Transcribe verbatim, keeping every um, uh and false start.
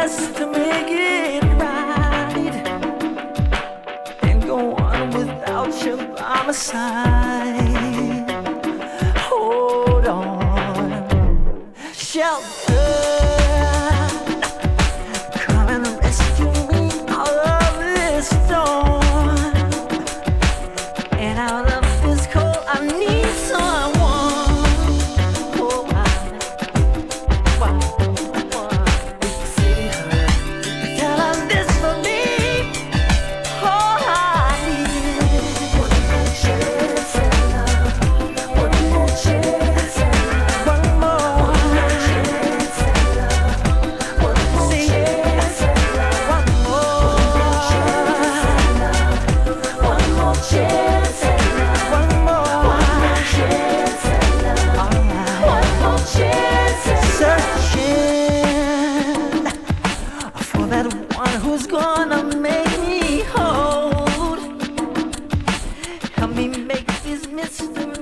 best to make it right and go on without you by my side. Hold on, shelter, come and rescue me out of this storm and out of this cold. I need someone. Who's gonna make me hold? Help me make this mystery